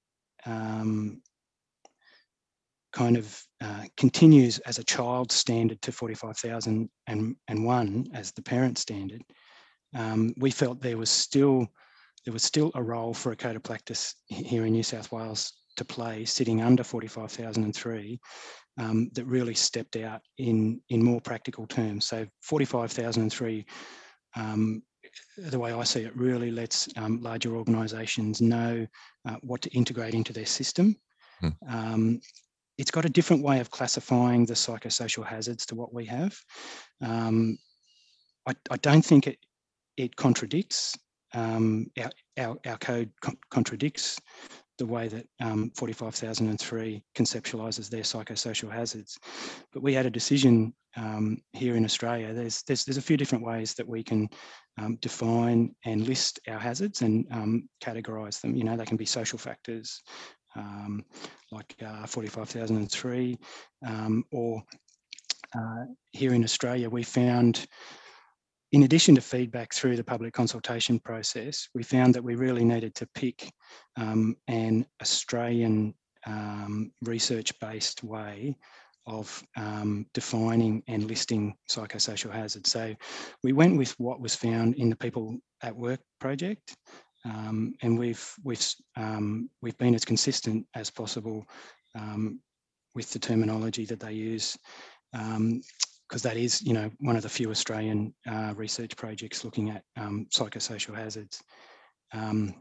um, kind of uh, continues as a child standard to forty-five thousand one as the parent standard, um, we felt there was still there was still a role for a code of practice here in New South Wales to play, sitting under forty-five thousand three, um, that really stepped out in in more practical terms. So forty-five thousand three, um, the way I see it, really lets um, larger organisations know uh, what to integrate into their system. Hmm. Um, it's got a different way of classifying the psychosocial hazards to what we have. Um, I, I don't think it it contradicts um, our, our our code con- contradicts the way that um, forty-five thousand three conceptualises their psychosocial hazards. But we had a decision um, here in Australia. There's, there's there's a few different ways that we can um, define and list our hazards and um, categorise them. You know, they can be social factors, um, like uh, forty-five thousand three, um, or uh, here in Australia, we found, in addition to feedback through the public consultation process, we found that we really needed to pick um, an Australian um, research-based way of um, defining and listing psychosocial hazards. So we went with what was found in the People at Work project, um, and we've we've um, we've been as consistent as possible um, with the terminology that they use. Um, because that is, you know, one of the few Australian uh, research projects looking at um, psychosocial hazards. Um,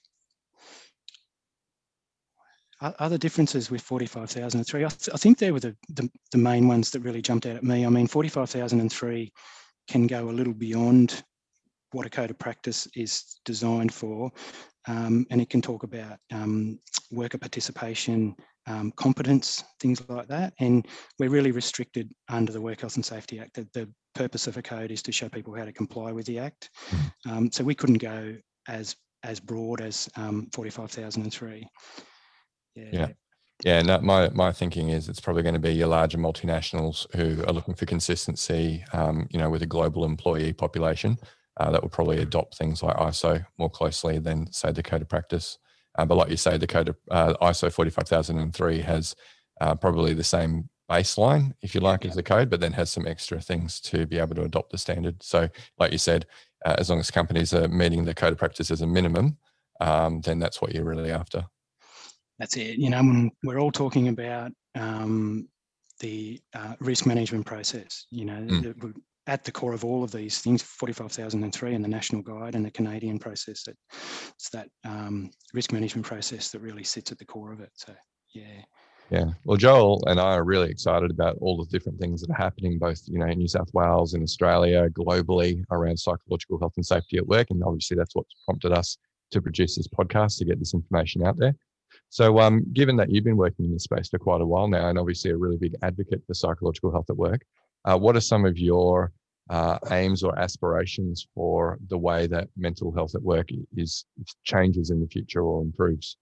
other differences with forty-five thousand three, I, th I think they were the, the, the main ones that really jumped out at me. I mean, forty-five thousand three can go a little beyond what a code of practice is designed for, um, and it can talk about um, worker participation, Um, competence, things like that. And we're really restricted under the Work Health and Safety Act. The, the purpose of a code is to show people how to comply with the Act. Um, so we couldn't go as as broad as um, forty-five thousand three. Yeah. Yeah. Yeah. No, my, my thinking is it's probably going to be your larger multinationals who are looking for consistency, um, you know, with a global employee population uh, that will probably adopt things like I S O more closely than, say, the code of practice. Uh, but like you say, the code of uh, I S O forty-five thousand three has uh, probably the same baseline, if you like, yeah, as the code, but then has some extra things to be able to adopt the standard. So like you said, uh, as long as companies are meeting the code of practice as a minimum, um, then that's what you're really after. That's it. You know, when we're all talking about um, the uh, risk management process, you know, mm. the, at the core of all of these things, forty-five thousand three and the National Guide and the Canadian process, that it's that um, risk management process that really sits at the core of it. So, yeah. Yeah. Well, Joel and I are really excited about all the different things that are happening, both, you know, in New South Wales and Australia, globally, around psychological health and safety at work. And obviously that's what's prompted us to produce this podcast, to get this information out there. So um, given that you've been working in this space for quite a while now, and obviously a really big advocate for psychological health at work, uh, what are some of your uh, aims or aspirations for the way that mental health at work is changes in the future or improves?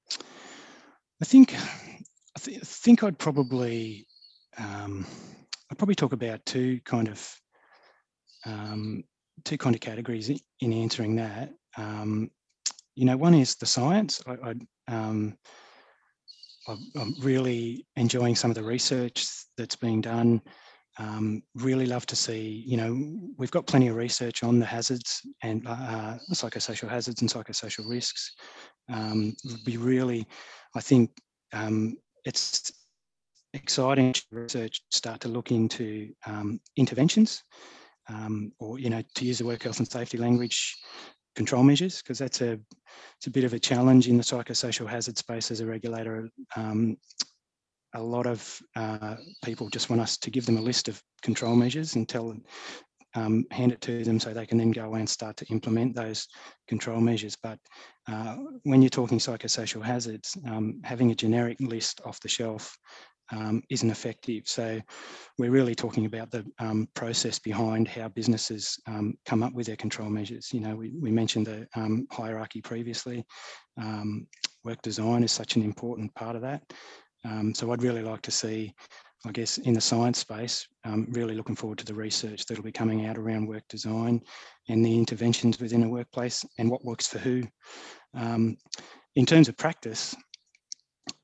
I think I, th- I think I'd probably um, I'd probably talk about two kind of um, two kind of categories in answering that. Um, you know, one is the science. I, I um, I'm really enjoying some of the research that's being done. Um, really love to see, you know, we've got plenty of research on the hazards and uh, psychosocial hazards and psychosocial risks. Um, it would be really, I think um, it's exciting to research start to look into um, interventions um, or, you know, to use the work health and safety language, control measures, because that's a it's a bit of a challenge in the psychosocial hazard space as a regulator. Um, a lot of uh, people just want us to give them a list of control measures and tell um, hand it to them so they can then go away and start to implement those control measures. But uh, when you're talking psychosocial hazards, um, having a generic list off the shelf um, isn't effective. So we're really talking about the um, process behind how businesses um, come up with their control measures. You know, we, we mentioned the um, hierarchy previously. Um, work design is such an important part of that. Um, so I'd really like to see, I guess, in the science space, um, really looking forward to the research that'll be coming out around work design and the interventions within a workplace and what works for who. Um, in terms of practice,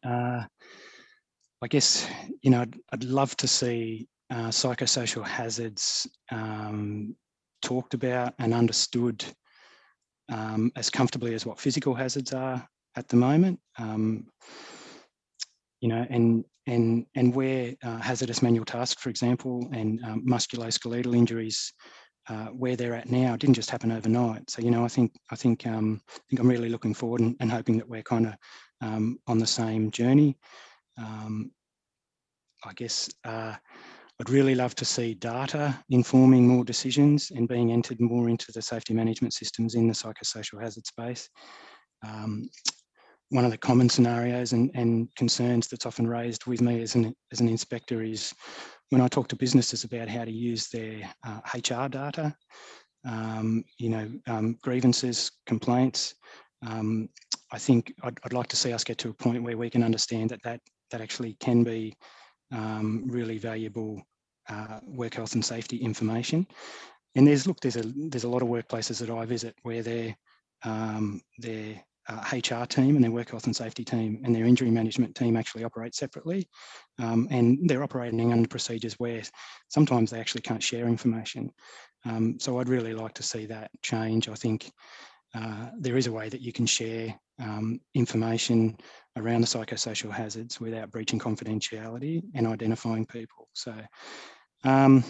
uh, I guess, you know, I'd, I'd love to see uh, psychosocial hazards um, talked about and understood um, as comfortably as what physical hazards are at the moment. Um, you know, and and and where uh, hazardous manual tasks, for example, and um, musculoskeletal injuries, uh, where they're at now, didn't just happen overnight. So, you know, I think I think um, I think I'm really looking forward and, and hoping that we're kind of um, on the same journey. Um, I guess uh, I'd really love to see data informing more decisions and being entered more into the safety management systems in the psychosocial hazard space. Um, one of the common scenarios and, and concerns that's often raised with me as an, as an inspector is when I talk to businesses about how to use their uh, H R data, um, you know, um, grievances, complaints. Um, I think I'd, I'd like to see us get to a point where we can understand that that, that actually can be um, really valuable uh, work health and safety information. And there's, look, there's a, there's a lot of workplaces that I visit where they're, um, they're Uh, H R team and their work health and safety team and their injury management team actually operate separately, um, and they're operating under procedures where sometimes they actually can't share information. Um, so I'd really like to see that change. I think uh, there is a way that you can share um, information around the psychosocial hazards without breaching confidentiality and identifying people. So um,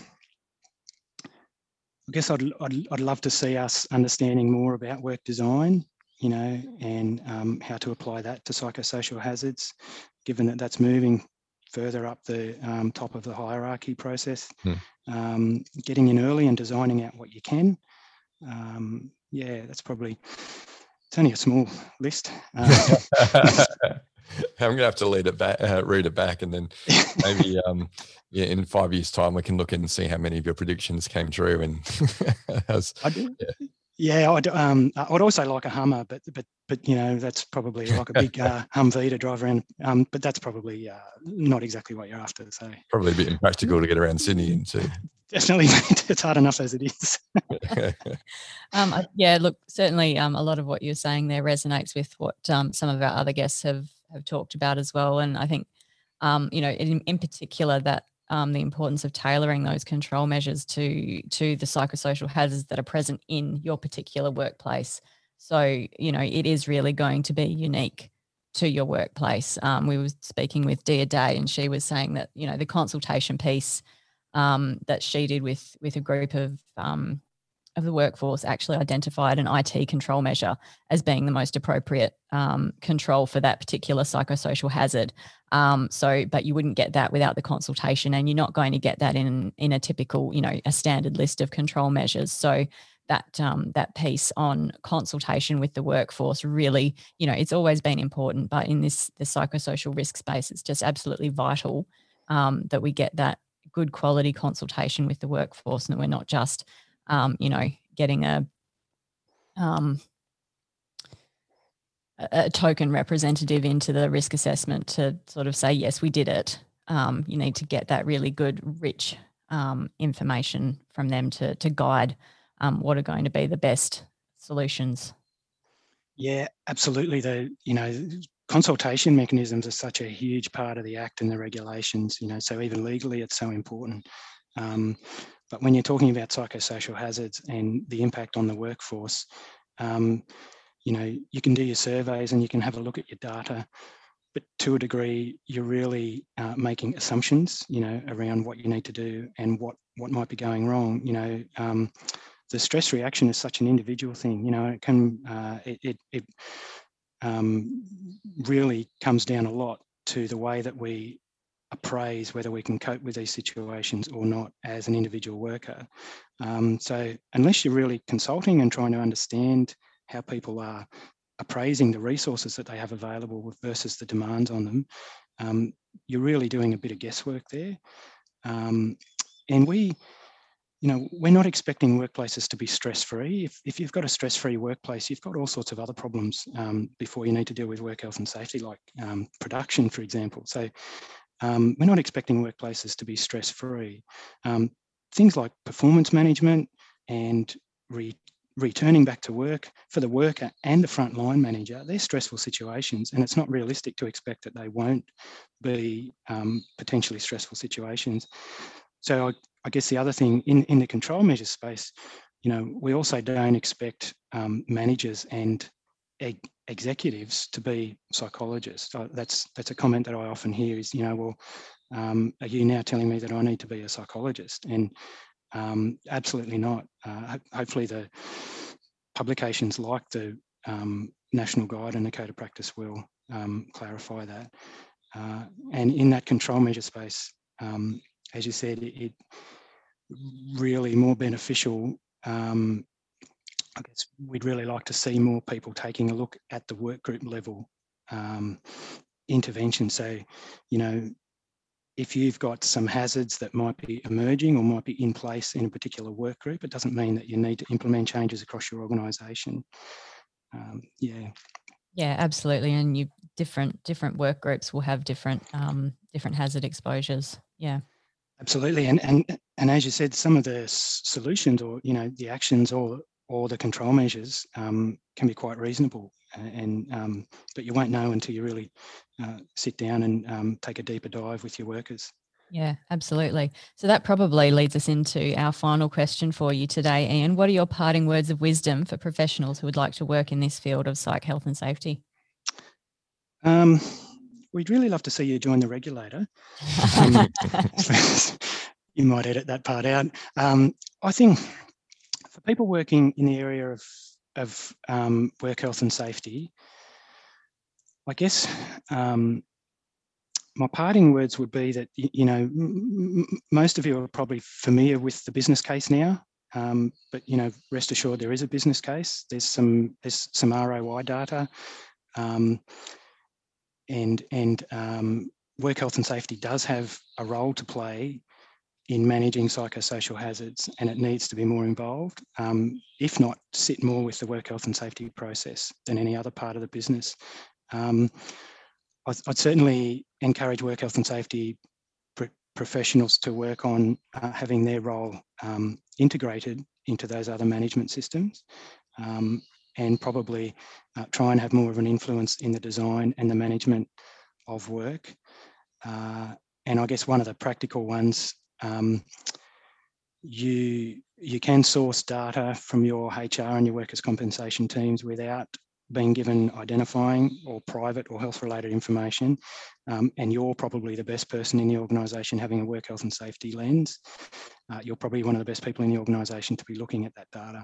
I guess I'd, I'd, I'd love to see us understanding more about work design, you know, and um, how to apply that to psychosocial hazards, given that that's moving further up the um, top of the hierarchy process. Hmm. Um, getting in early and designing out what you can. Um, yeah, that's probably, it's only a small list. Uh, I'm gonna have to lead it back, uh, read it back, and then maybe um, yeah, in five years' time we can look in and see how many of your predictions came true. And as, I do. Yeah. Yeah, I'd, um, I'd also like a Hummer, but but but you know that's probably like a big uh, Humvee to drive around. Um, but that's probably uh, not exactly what you're after. So probably a bit impractical to get around Sydney into. Definitely, it's hard enough as it is. um, yeah, look, certainly um, a lot of what you're saying there resonates with what um, some of our other guests have have talked about as well. And I think um, you know, in, in particular, that. Um, the importance of tailoring those control measures to to the psychosocial hazards that are present in your particular workplace. So, you know, it is really going to be unique to your workplace. Um, we were speaking with Dia Day, and she was saying that, you know, the consultation piece um, that she did with with a group of um, of the workforce actually identified an I T control measure as being the most appropriate um, control for that particular psychosocial hazard. Um, so, but you wouldn't get that without the consultation, and you're not going to get that in in a typical, you know, a standard list of control measures. So that um, that piece on consultation with the workforce really, you know, it's always been important, but in this the psychosocial risk space, it's just absolutely vital um, that we get that good quality consultation with the workforce, and that we're not just Um, you know, getting a um, a token representative into the risk assessment to sort of say, yes, we did it. Um, you need to get that really good, rich um, information from them to to guide um, what are going to be the best solutions. Yeah, absolutely. The you know consultation mechanisms are such a huge part of the Act and the regulations. You know, so even legally, it's so important. Um, But when you're talking about psychosocial hazards and the impact on the workforce, um, you know, you can do your surveys and you can have a look at your data, but to a degree, you're really uh, making assumptions, you know, around what you need to do and what, what might be going wrong. You know, um, the stress reaction is such an individual thing, you know, it can, uh, it, it, it um, really comes down a lot to the way that we appraise whether we can cope with these situations or not as an individual worker. Um, so unless you're really consulting and trying to understand how people are appraising the resources that they have available versus the demands on them, um, you're really doing a bit of guesswork there. Um, and we, you know, we're not expecting workplaces to be stress-free. If, if you've got a stress-free workplace, you've got all sorts of other problems um, before you need to deal with work health and safety, like um, production, for example. So Um, we're not expecting workplaces to be stress-free. Um, things like performance management and re, returning back to work for the worker and the frontline manager, they're stressful situations, and it's not realistic to expect that they won't be um, potentially stressful situations. So I, I guess the other thing in, in the control measure space, you know, we also don't expect um, managers and e- executives to be psychologists. Uh, that's that's a comment that I often hear is, you know, well, um, are you now telling me that I need to be a psychologist? And um, absolutely not. Uh, hopefully the publications like the um, National Guide and the Code of Practice will um, clarify that. Uh, and in that control measure space, um, as you said, it, it really more beneficial. Um, I guess we'd really like to see more people taking a look at the work group level um, intervention. So, you know, if you've got some hazards that might be emerging or might be in place in a particular work group, it doesn't mean that you need to implement changes across your organisation. Um, yeah. Yeah, absolutely. And you different different work groups will have different um, different hazard exposures. Yeah. Absolutely. And and and as you said, some of the s- solutions or, you know, the actions or or the control measures um, can be quite reasonable. And um, but you won't know until you really uh, sit down and um, take a deeper dive with your workers. Yeah, absolutely. So that probably leads us into our final question for you today, Ian. What are your parting words of wisdom for professionals who would like to work in this field of psych health and safety? Um, we'd really love to see you join the regulator. Um, you might edit that part out. Um, I think for people working in the area of of um, work health and safety, I guess um, my parting words would be that, you know, m- m- most of you are probably familiar with the business case now, um, but, you know, rest assured there is a business case. There's some there's some R O I data, um, and and um, work health and safety does have a role to play in managing psychosocial hazards, and it needs to be more involved, um, if not sit more with the work health and safety process than any other part of the business. Um, I'd, I'd certainly encourage work health and safety pr- professionals to work on uh, having their role um, integrated into those other management systems, um, and probably uh, try and have more of an influence in the design and the management of work. Uh, and I guess one of the practical ones, Um, you you can source data from your H R and your workers' compensation teams without being given identifying or private or health-related information, um, and you're probably the best person in the organisation having a work health and safety lens. Uh, you're probably one of the best people in the organisation to be looking at that data.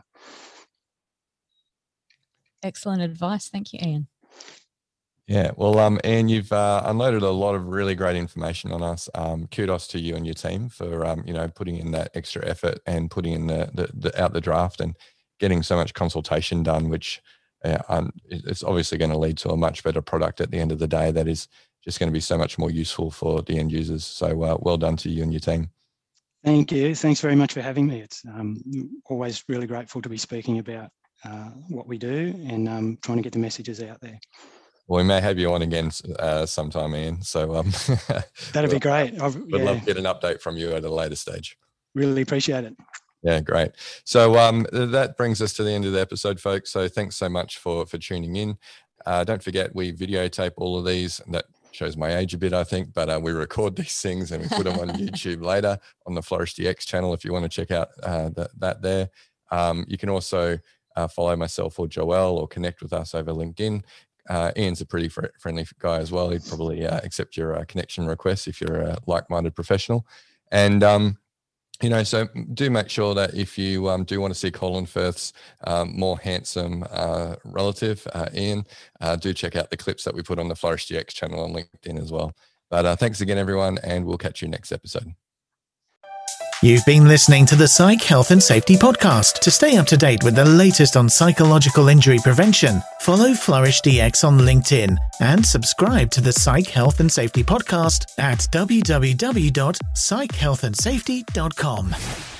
Excellent advice. Thank you, Ian. Yeah, well, um, Ian, you've uh, unloaded a lot of really great information on us. Um, kudos to you and your team for, um, you know, putting in that extra effort and putting in the, the, the out the draft and getting so much consultation done, which uh, um, it's obviously going to lead to a much better product at the end of the day that is just going to be so much more useful for the end users. So uh, well done to you and your team. Thank you. Thanks very much for having me. It's um, always really grateful to be speaking about uh, what we do and um, trying to get the messages out there. Well, we may have you on again uh, sometime, Ian. So um, that'd be great. I've, We'd yeah. love to get an update from you at a later stage. Really appreciate it. Yeah, great. So um, that brings us to the end of the episode, folks. So thanks so much for for tuning in. Uh, don't forget, we videotape all of these. That shows my age a bit, I think, but uh, we record these things and we put them on YouTube later on the Flourish D X channel if you want to check out uh, that, that there. Um, you can also uh, follow myself or Joelle or connect with us over LinkedIn. Uh, Ian's a pretty fr- friendly guy as well. He'd probably uh, accept your uh, connection requests if you're a like-minded professional. And, um, you know, so do make sure that if you um, do want to see Colin Firth's um, more handsome uh, relative, uh, Ian, uh, do check out the clips that we put on the Flourish D X channel on LinkedIn as well. But uh, thanks again, everyone, and we'll catch you next episode. You've been listening to the Psych Health and Safety Podcast. To stay up to date with the latest on psychological injury prevention, follow Flourish D X on LinkedIn and subscribe to the Psych Health and Safety Podcast at w w w dot psych health and safety dot com.